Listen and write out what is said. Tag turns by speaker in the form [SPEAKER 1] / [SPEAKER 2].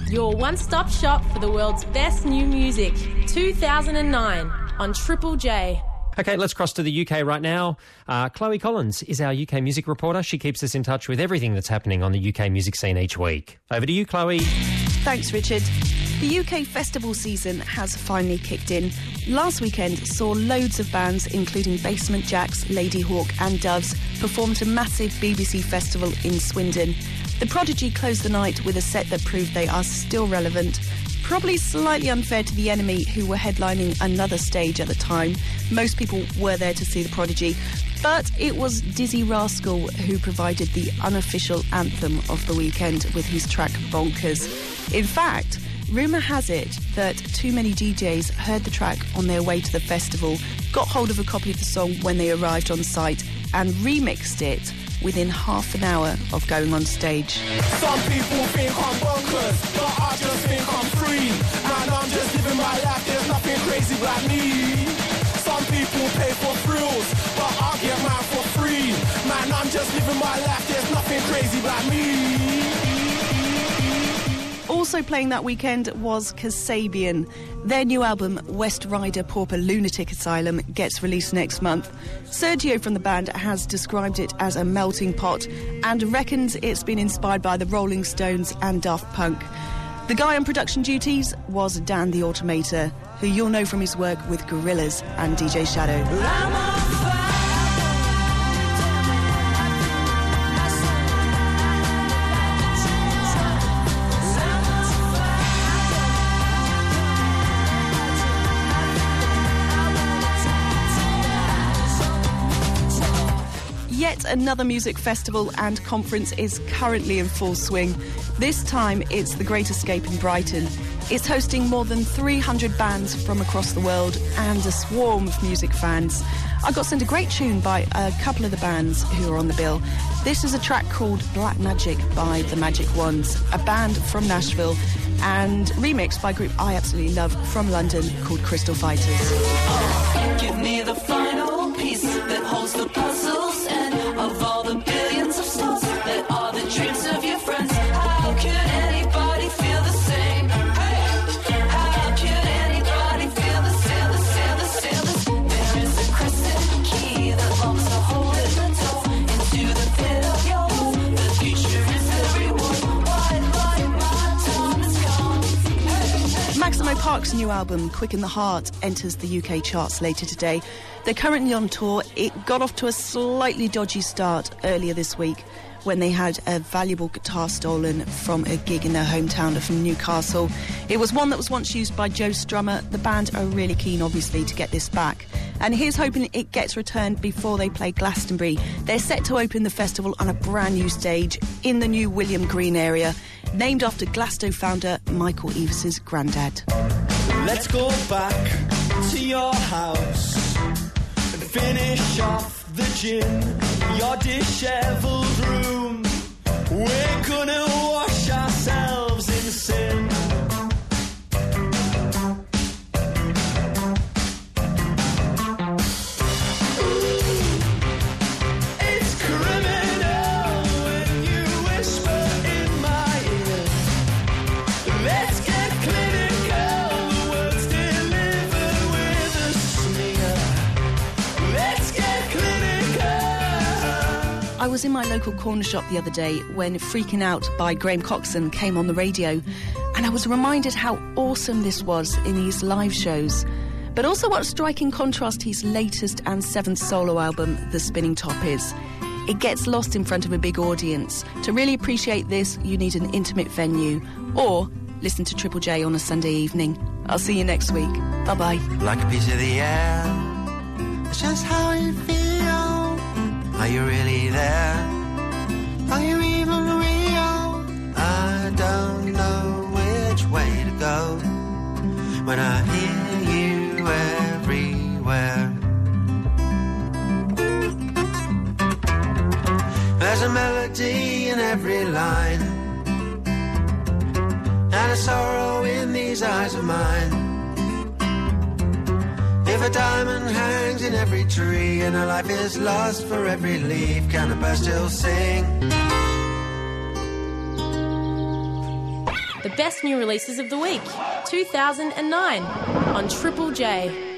[SPEAKER 1] Your one-stop shop for the world's best new music. 2009 on Triple J.
[SPEAKER 2] Okay, let's cross to the UK right now. Chloe Collins is our UK music reporter. She keeps us in touch with everything that's happening on the UK music scene each week. Over to you, Chloe.
[SPEAKER 3] Thanks, Richard. The UK festival season has finally kicked in. Last weekend saw loads of bands, including Basement Jaxx, Ladyhawke and Doves, perform at a massive BBC festival in Swindon. The Prodigy closed the night with a set that proved they are still relevant. Probably slightly unfair to The Enemy, who were headlining another stage at the time. Most people were there to see The Prodigy, but it was Dizzy Rascal who provided the unofficial anthem of the weekend with his track Bonkers. In fact, rumour has it that too many DJs heard the track on their way to the festival, got hold of a copy of the song when they arrived on site, and remixed it within half an hour of going on stage.
[SPEAKER 4] Some people think I'm bonkers, but I just think I'm free. Man, I'm just living my life, there's nothing crazy about me. Some people pay for thrills, but I get mine for free. Man, I'm just living my life, there's nothing crazy about me.
[SPEAKER 3] Also playing that weekend was Kasabian. Their new album, West Rider Pauper Lunatic Asylum, gets released next month. Sergio from the band has described it as a melting pot and reckons it's been inspired by the Rolling Stones and Daft Punk. The guy on production duties was Dan the Automator, who you'll know from his work with Gorillaz and DJ Shadow. Yet another music festival and conference is currently in full swing. This time it's the Great Escape in Brighton. It's hosting more than 300 bands from across the world and a swarm of music fans. I got sent a great tune by a couple of the bands who are on the bill. This is a track called Black Magic by The Magic Ones, a band from Nashville, and remixed by a group I absolutely love from London called Crystal Fighters.
[SPEAKER 5] Oh, give me the final piece that holds the puzzles and of all the billions of stars that are the dreams of your friends. How could anybody feel the same? How could anybody feel the same? There is a crescent key that locks a hole in the door into the pit of your heart. The future is everyone. Why my time is gone?
[SPEAKER 3] Maximo Park's new album, Quick in the Heart, enters the UK charts later today. They're currently on tour. It got off to a slightly dodgy start earlier this week when they had a valuable guitar stolen from a gig in their hometown of Newcastle. It was one that was once used by Joe Strummer. The band are really keen, obviously, to get this back. And here's hoping it gets returned before they play Glastonbury. They're set to open the festival on a brand new stage in the new William Green area, named after Glasto founder Michael Eavis's granddad.
[SPEAKER 4] Let's go back to your house and finish off the gin, your dishevelled room. We're gonna wash ourselves in sin. It's criminal when you whisper in my ear. Let's get clinical, the words delivered with a sneer. Let's get clinical.
[SPEAKER 3] I was in my local corner shop the other day when Freaking Out by Graham Coxon came on the radio, and I was reminded how awesome this was in his live shows, but also what a striking contrast his latest and seventh solo album, The Spinning Top, is. It gets lost in front of a big audience. To really appreciate this, you need an intimate venue, or listen to Triple J on a Sunday evening. I'll see you next week. Bye-bye.
[SPEAKER 6] Like a piece of the air, it's just how you feel. Are you really there? Are you even real? I don't know which way to go when I hear you everywhere. There's a melody in every line and a sorrow in these eyes of mine. If a diamond hangs in every tree and a life is lost for every leaf, can a bird still sing?
[SPEAKER 1] the best new releases of the week, 2009, on Triple J.